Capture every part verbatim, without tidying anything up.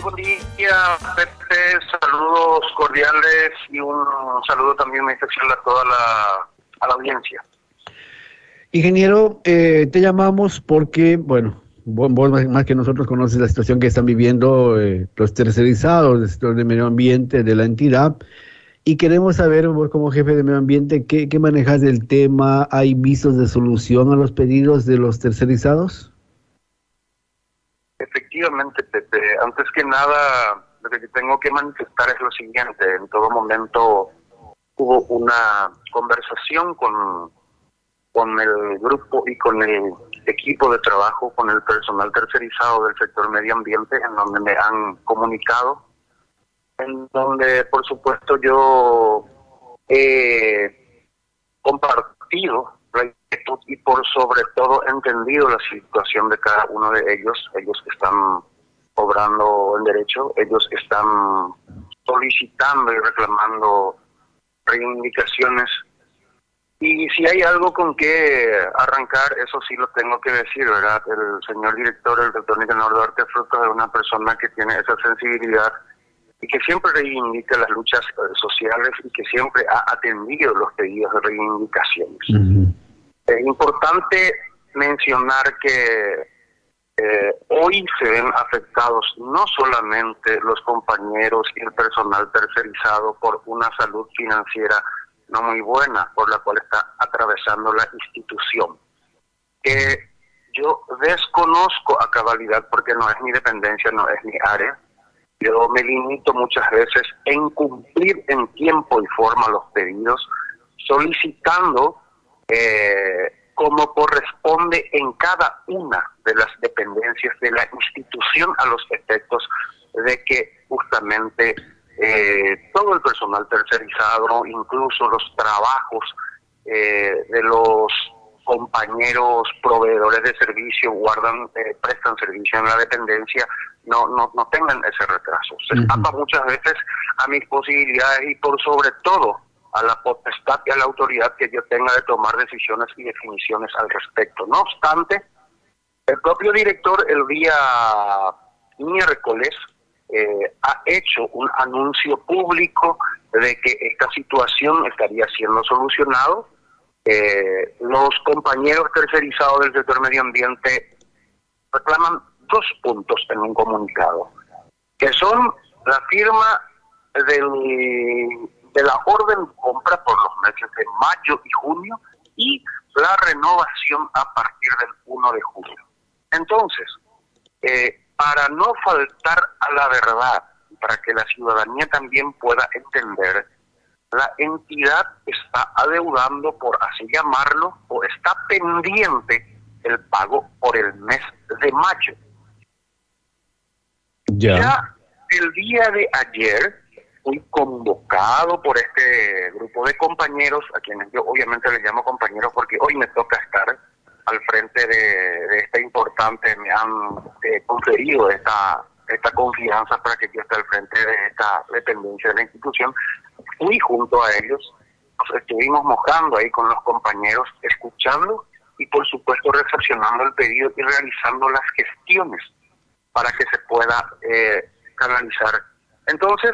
buen día, Pepe. Saludos cordiales y un saludo también muy especial a toda la, a la audiencia. Ingeniero, eh, te llamamos porque, bueno, vos, vos más, más que nosotros conoces la situación que están viviendo eh, los tercerizados del sector de medio ambiente de la entidad y queremos saber, vos como jefe de medio ambiente, ¿qué, qué manejas del tema? ¿Hay visos de solución a los pedidos de los tercerizados? Efectivamente, Pepe. Antes que nada, lo que tengo que manifestar es lo siguiente. En todo momento hubo una conversación con, con el grupo y con el equipo de trabajo, con el personal tercerizado del sector medio ambiente, en donde me han comunicado, en donde, por supuesto, yo he compartido la inquietud y por sobre todo he entendido la situación de cada uno de ellos. Ellos están obrando en derecho, ellos están solicitando y reclamando reivindicaciones. Y si hay algo con que arrancar, eso sí lo tengo que decir, ¿verdad? El señor director, el doctor Nicanor Duarte Frutos, es una persona que tiene esa sensibilidad y que siempre reivindica las luchas eh, sociales y que siempre ha atendido los pedidos de reivindicaciones. Uh-huh. Es importante mencionar que eh, hoy se ven afectados no solamente los compañeros y el personal tercerizado por una salud financiera no muy buena, por la cual está atravesando la institución, que yo desconozco a cabalidad porque no es mi dependencia, no es mi área. Yo me limito muchas veces en cumplir en tiempo y forma los pedidos, solicitando eh, como corresponde en cada una de las dependencias de la institución a los efectos de que justamente eh, todo el personal tercerizado, incluso los trabajos eh, de los compañeros proveedores de servicio guardan, eh, prestan servicio en la dependencia, no no no tengan ese retraso. Se escapa uh-huh. muchas veces a mis posibilidades y por sobre todo a la potestad y a la autoridad que yo tenga de tomar decisiones y definiciones al respecto. No obstante, el propio director el día miércoles eh, ha hecho un anuncio público de que esta situación estaría siendo solucionado. Eh, los compañeros tercerizados del sector medio ambiente reclaman dos puntos en un comunicado, que son la firma del, de la orden de compra por los meses de mayo y junio y la renovación a partir del primero de julio. Entonces, eh, para no faltar a la verdad, para que la ciudadanía también pueda entender, la entidad está adeudando, por así llamarlo, o está pendiente el pago por el mes de mayo. Ya, ya el día de ayer fui convocado por este grupo de compañeros, a quienes yo obviamente les llamo compañeros porque hoy me toca estar al frente de, de esta importante, me han eh, conferido esta, esta confianza para que yo esté al frente de esta dependencia de la institución. Fui junto a ellos, nos estuvimos mojando ahí con los compañeros, escuchando y por supuesto recepcionando el pedido y realizando las gestiones para que se pueda eh, canalizar. Entonces,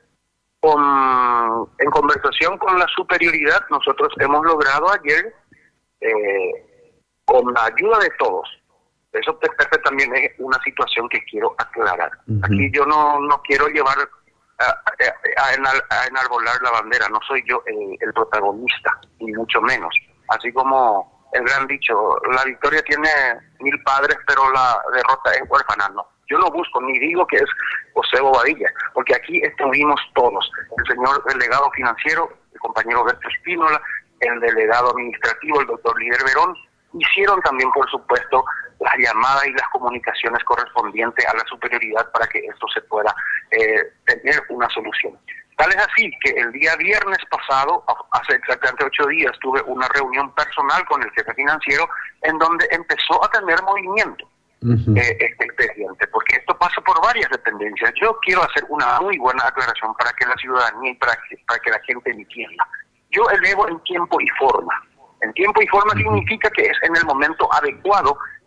con, en conversación con la superioridad, nosotros hemos logrado ayer, eh, con la ayuda de todos, eso también es una situación que quiero aclarar. Uh-huh. Aquí yo no, no quiero llevar a, a, a, enal, a enarbolar la bandera, no soy yo el, el protagonista, ni mucho menos. Así como el gran dicho, la victoria tiene mil padres, pero la derrota es huérfana. No, yo no busco, ni digo que es José Bobadilla, porque aquí estuvimos todos, el señor delegado financiero, el compañero Berto Espínola, el delegado administrativo, el doctor Líder Verón, hicieron también, por supuesto, las llamadas y las comunicaciones correspondientes a la superioridad para que esto se pueda eh, tener una solución. Tal es así que el día viernes pasado, hace exactamente ocho días, tuve una reunión personal con el jefe financiero en donde empezó a tener movimiento uh-huh. eh, este expediente, porque esto pasa por varias dependencias. Yo quiero hacer una muy buena aclaración para que la ciudadanía y para que, para que la gente me entienda. Yo elevo en tiempo y forma. En tiempo y forma uh-huh. significa que es en el momento adecuado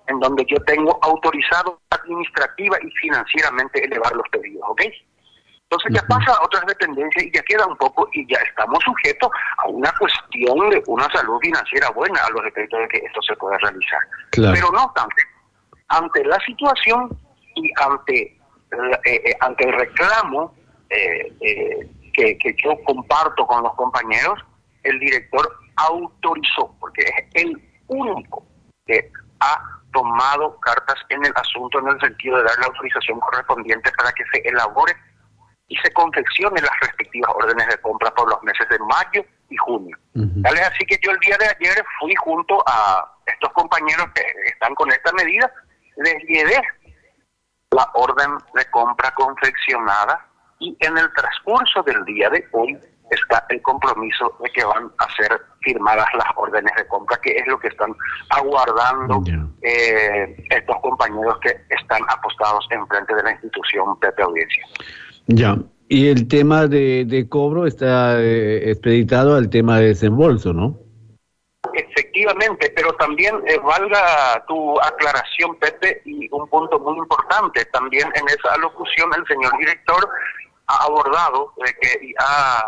en donde yo tengo autorizado administrativa y financieramente elevar los pedidos, ¿ok? Entonces ya pasa a otras dependencias y ya queda un poco, y ya estamos sujetos a una cuestión de una salud financiera buena a los efectos de que esto se pueda realizar. Claro. Pero no obstante, ante la situación y ante, eh, eh, ante el reclamo eh, eh, que, que yo comparto con los compañeros, el director autorizó, porque es el único que ha tomado cartas en el asunto en el sentido de dar la autorización correspondiente para que se elabore y se confeccionen las respectivas órdenes de compra por los meses de mayo y junio. Uh-huh. Tal es así que yo el día de ayer fui junto a estos compañeros que están con esta medida, les llevé la orden de compra confeccionada y en el transcurso del día de hoy está el compromiso de que van a ser firmadas las órdenes de compra, que es lo que están aguardando yeah. eh, estos compañeros que están apostados enfrente de la institución Pepe Audiencia. Ya, y el tema de, de cobro está eh, expeditado al tema de desembolso, ¿no? Efectivamente, pero también eh, valga tu aclaración, Pepe, y un punto muy importante, también en esa alocución el señor director ha abordado de que y ha,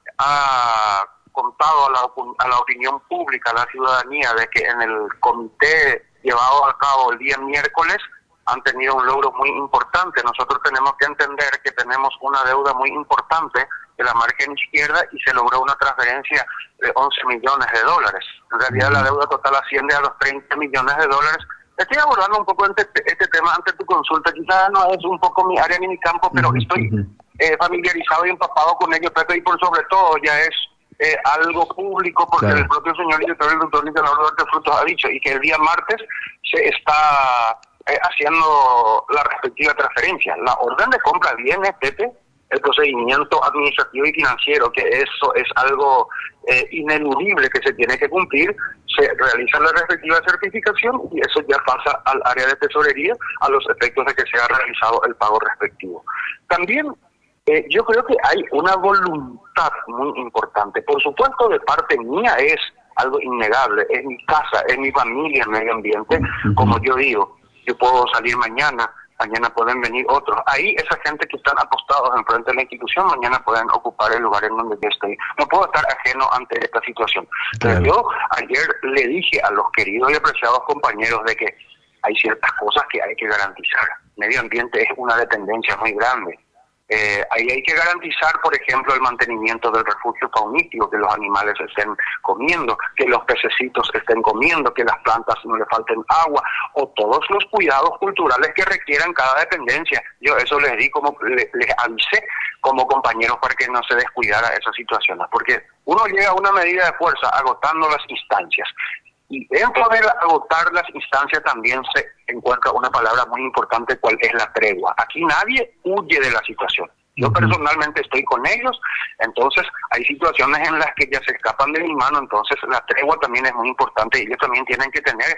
ha contado a la, a la opinión pública, a la ciudadanía, de que en el comité llevado a cabo el día miércoles han tenido un logro muy importante. Nosotros tenemos que entender que tenemos una deuda muy importante de la margen izquierda y se logró una transferencia de once millones de dólares. En realidad la deuda total asciende a los treinta millones de dólares. Estoy abordando un poco este, este tema ante tu consulta. Quizás no es un poco mi área ni mi campo, pero uh-huh, estoy uh-huh. eh, familiarizado y empapado con ello, Pepe, y por sobre todo ya es eh, algo público, porque claro. el propio señor director, el doctor Nicolás Duarte Frutos, ha dicho, y que el día martes se está eh, haciendo la respectiva transferencia. La orden de compra viene, Pepe, el procedimiento administrativo y financiero, que eso es algo eh, ineludible que se tiene que cumplir, se realiza la respectiva certificación y eso ya pasa al área de tesorería a los efectos de que sea realizado el pago respectivo. También eh, yo creo que hay una voluntad muy importante, por supuesto de parte mía es algo innegable, es mi casa, es mi familia, el medio ambiente, uh-huh. como yo digo, yo puedo salir mañana, mañana pueden venir otros. Ahí esa gente que están apostados enfrente de la institución, mañana pueden ocupar el lugar en donde yo estoy. No puedo estar ajeno ante esta situación. Claro. Pero yo ayer le dije a los queridos y apreciados compañeros de que hay ciertas cosas que hay que garantizar. Medio ambiente es una dependencia muy grande. Eh, ahí hay que garantizar, por ejemplo, el mantenimiento del refugio faunístico, que los animales estén comiendo, que los pececitos estén comiendo, que las plantas no le falten agua, o todos los cuidados culturales que requieran cada dependencia. Yo eso les di como, les, les avisé como compañeros para que no se descuidara esas situaciones, porque uno llega a una medida de fuerza agotando las instancias. Y dentro de agotar las instancias también se encuentra una palabra muy importante, cuál es la tregua. Aquí nadie huye de la situación. Yo uh-huh. personalmente estoy con ellos, entonces hay situaciones en las que ya se escapan de mi mano, entonces la tregua también es muy importante y ellos también tienen que tener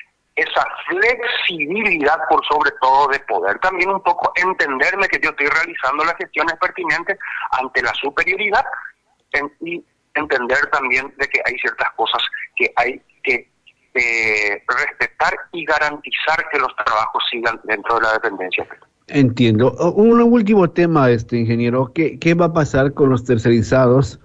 esa flexibilidad por sobre todo de poder también un poco entenderme que yo estoy realizando las gestiones pertinentes ante la superioridad en, y entender también de que hay ciertas cosas que hay que eh, respetar y garantizar que los trabajos sigan dentro de la dependencia. Entiendo. Un último tema, este ingeniero, ¿qué, qué va a pasar con los tercerizados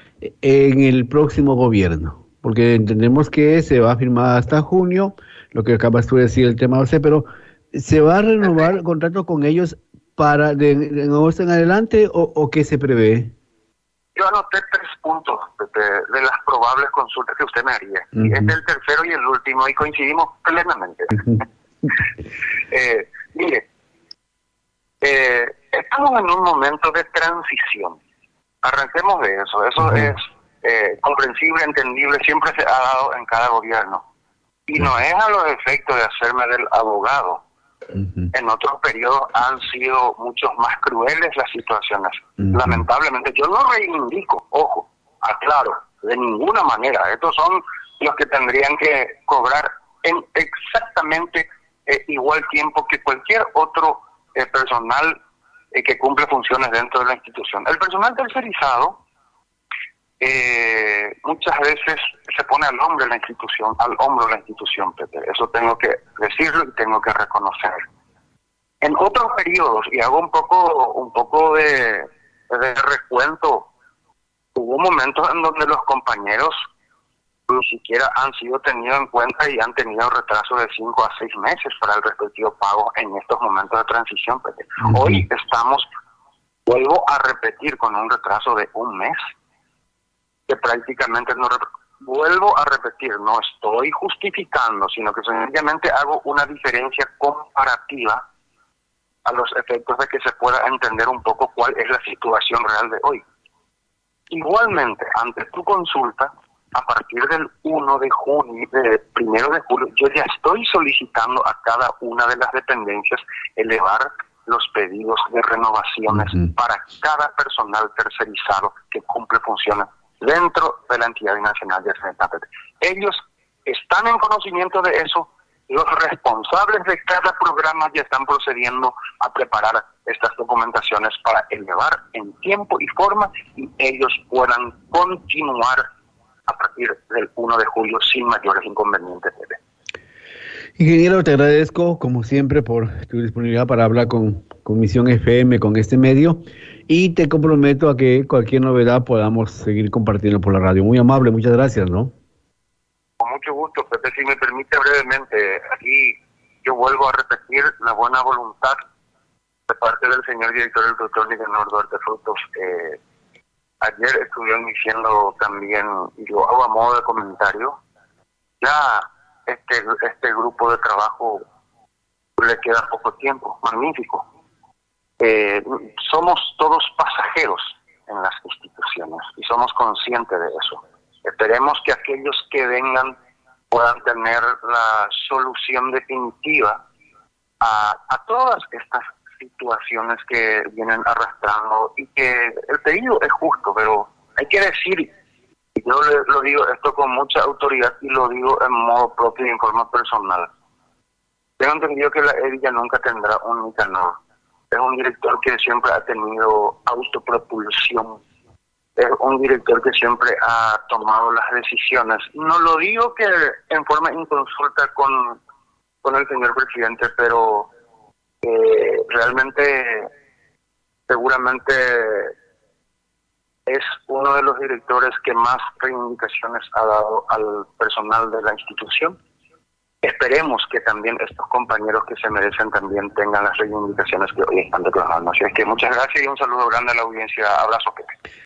en el próximo gobierno? Porque entendemos que se va a firmar hasta junio, lo que acabas tú de decir, el tema, no sé, pero ¿se va a renovar el contrato con ellos para de, de agosto en adelante o, o qué se prevé? Yo anoté tres puntos de, de las probables consultas que usted me haría. Uh-huh. Y este es el tercero y el último, y coincidimos plenamente. Uh-huh. eh, mire, eh, estamos en un momento de transición. Arranquemos de eso. Eso uh-huh. es eh, comprensible, entendible, siempre se ha dado en cada gobierno. Y uh-huh. no es a los efectos de hacerme del abogado. Uh-huh. En otros periodos han sido muchos más crueles las situaciones. Uh-huh. Lamentablemente, yo no reivindico, ojo, aclaro, de ninguna manera. Estos son los que tendrían que cobrar en exactamente eh, igual tiempo que cualquier otro eh, personal eh, que cumple funciones dentro de la institución. El personal tercerizado eh, muchas veces se pone al hombro la institución, al hombro la institución, Pepe. Eso tengo que decirlo y tengo que reconocer. En otros periodos, y hago un poco, un poco de, de recuento, hubo momentos en donde los compañeros ni siquiera han sido tenidos en cuenta y han tenido retraso de cinco a seis meses para el respectivo pago en estos momentos de transición, Pepe. Uh-huh. Hoy estamos, vuelvo a repetir, con un retraso de un mes, que prácticamente no... Vuelvo a repetir, no estoy justificando, sino que sencillamente hago una diferencia comparativa a los efectos de que se pueda entender un poco cuál es la situación real de hoy. Igualmente, ante tu consulta, a partir del primero de junio, de primero de julio, yo ya estoy solicitando a cada una de las dependencias elevar los pedidos de renovaciones uh-huh. para cada personal tercerizado que cumple funciones dentro de la entidad nacional de Santa Fe. Ellos están en conocimiento de eso. Los responsables de cada programa ya están procediendo a preparar estas documentaciones para elevar en tiempo y forma y ellos puedan continuar a partir del primero de julio sin mayores inconvenientes. Ingeniero, te agradezco como siempre por tu disponibilidad para hablar con, con Misión F M, con este medio, y te comprometo a que cualquier novedad podamos seguir compartiendo por la radio. Muy amable, muchas gracias, ¿no? Con mucho gusto, Pepe. Si me permite brevemente, aquí yo vuelvo a repetir la buena voluntad de parte del señor director, el doctor Nicanor Duarte Frutos. Eh, ayer estuvieron diciendo también, y lo hago a modo de comentario, ya este, este grupo de trabajo le queda poco tiempo, magnífico. Eh, somos todos pasajeros en las instituciones y somos conscientes de eso. Esperemos que aquellos que vengan puedan tener la solución definitiva a, a todas estas situaciones que vienen arrastrando y que el pedido es justo, pero hay que decir, y yo le, lo digo esto con mucha autoridad y lo digo en modo propio y en forma personal. Tengo entendido que la Evilla nunca tendrá un Nicanor. Es un director que siempre ha tenido autopropulsión. Es un director que siempre ha tomado las decisiones. No lo digo que en forma inconsulta con, con el señor presidente, pero eh, realmente, seguramente es uno de los directores que más reivindicaciones ha dado al personal de la institución. Esperemos que también estos compañeros que se merecen también tengan las reivindicaciones que hoy están declarando. Así es que muchas gracias y un saludo grande a la audiencia. Abrazo, Pepe.